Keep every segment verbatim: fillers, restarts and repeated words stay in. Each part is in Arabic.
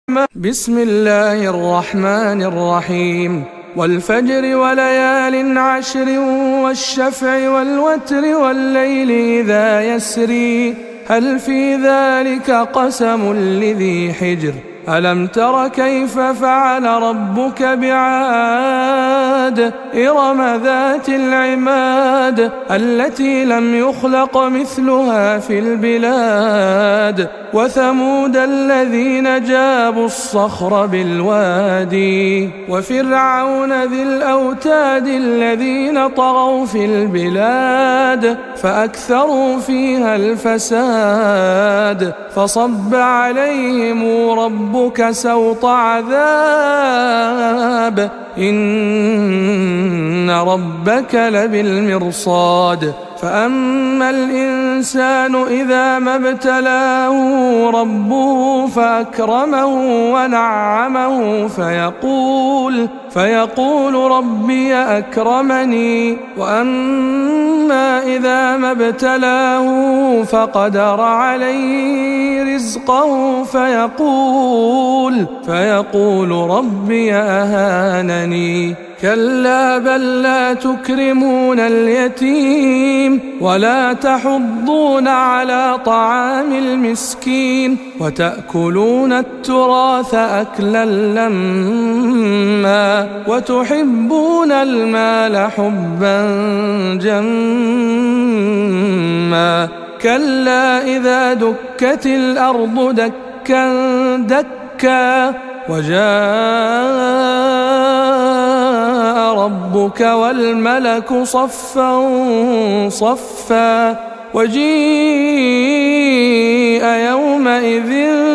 بسم الله الرحمن الرحيم والفجر وليال عشر والشفع والوتر والليل إذا يسري هل في ذلك قسم لذي حجر ألم تر كيف فعل ربك بعاد إرم ذات العماد التي لم يخلق مثلها في البلاد وثمود الذين جابوا الصخر بالوادي وفرعون ذي الأوتاد الذين طغوا في البلاد فأكثروا فيها الفساد فصب عليهم ربك سوط عذاب إن ربك لبالمرصاد فأما الإنسان إذا ما ابتلاه ربه فأكرمه ونعمه فيقول فيقول ربي أكرمني وأما إذا ما ابتلاه فقدر عليه رزقه فيقول فيقول ربي أهانني كلا بل لا تكرمون اليتيم ولا تحضون على طعام المسكين وتأكلون التراث أكلا لما وتحبون المال حبا جما كلا إذا دكت الأرض دكا دكا وجاء ربك والملك صفا صفا وجيء يومئذ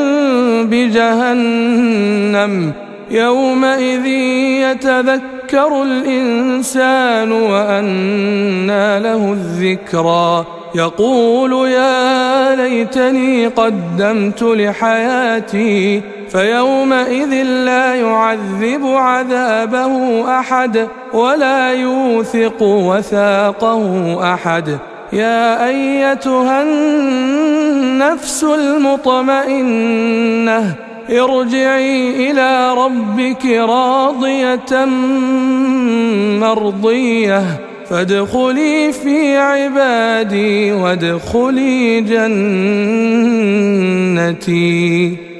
بجهنم يومئذ يتذكر الإنسان وأنى له الذكرى يقول يا ليتني قدمت لحياتي فيومئذ لا يعذب عذابه أحد ولا يوثق وثاقه أحد يا أيتها النفس المطمئنة ارجعي إلى ربك راضية مرضية فادخلي في عبادي وادخلي جنتي.